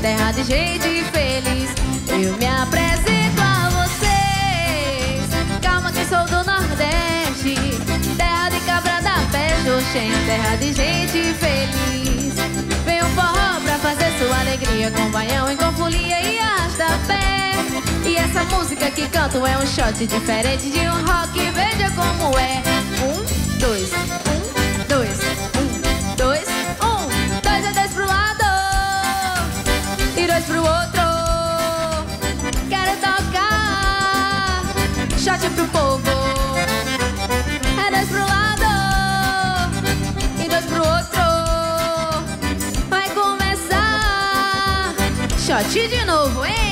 terra de gente feliz. Eu me apresento a vocês. Calma que sou do Nordeste, terra de cabra da peste, Oxém, terra de gente feliz. Vem o forró pra fazer sua alegria, com baião e com folia e arrasta-pé. E essa música que canto é um shot diferente de um rock, veja como é. 1, 2, 1, 2, 1, 2, 1. 2 é 2 pro lado e 2 pro outro. Quero tocar shot pro povo. É 2 pro lado e 2 pro outro. Vai começar shot de novo, hein?